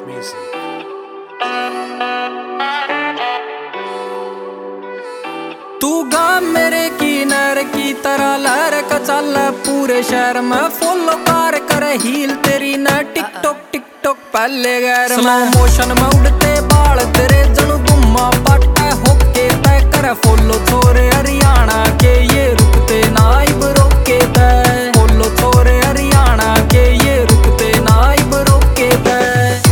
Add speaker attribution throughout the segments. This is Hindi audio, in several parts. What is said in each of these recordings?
Speaker 1: Music.
Speaker 2: तू गा मेरे किनारे की तरह लहर का चल पूरे शहर में फॉलो कर हील तेरी न टिकटॉक टिकटॉक पहले गैर स्लो मोशन में उड़ते बाल तेरे जनु गुम्मा पाटा होके तय कर फॉलो छोरे हरियाणा के ये रुकते नाइब रोके तय फॉलो छोरे हरियाणा के ये रुकते नाइब रोके तय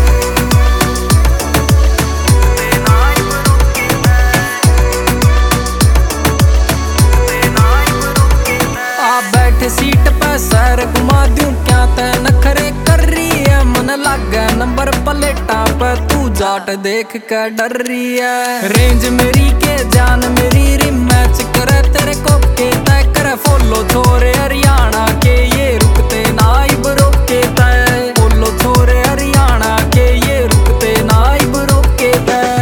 Speaker 2: सीट पे सैर घुमा दूं क्या तै नखरे कर रही है मन लागे नंबर प्लेटा पे तू जाट देख के डर रही है रेंज मेरी के जान मेरी रिम मैच करे तेरे को के तय करे फॉलो छोरे हरियाणा के ये रुकते नाइब रोके तय फॉलो छोरे हरियाणा के ये रुकते नाइब रोके तय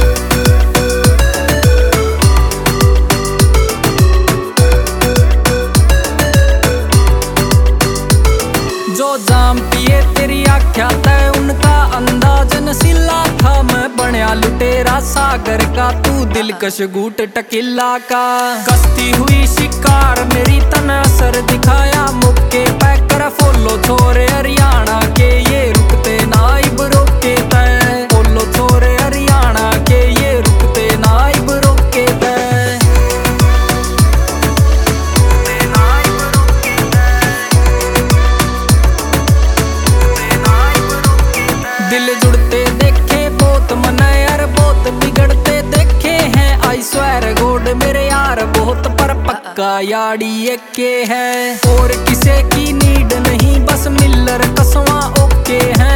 Speaker 2: जो जाम पिए तेरी आख्या तय उनका अंदाज नशीला था मैं बनया लुटेरा सागर का तू दिलकश घूट टकीला का कश्ती हुई शिकार मेरी तन असर दिखाया मुक्के पैकर फॉलो छोरे हरियाणा के ये रुकते नाइब रोके तय फॉलो छोरे हरियाणा के ये रुकते नाइब रोके तय दिल जुड़ते देखे बहुत मना यार बहुत बिगड़ते देखे हैं आई स्वेर गॉड मेरे यार बहुत पर पक्का याड़ी एके है और किसी की नीड नहीं बस मिलर कसवा ओके है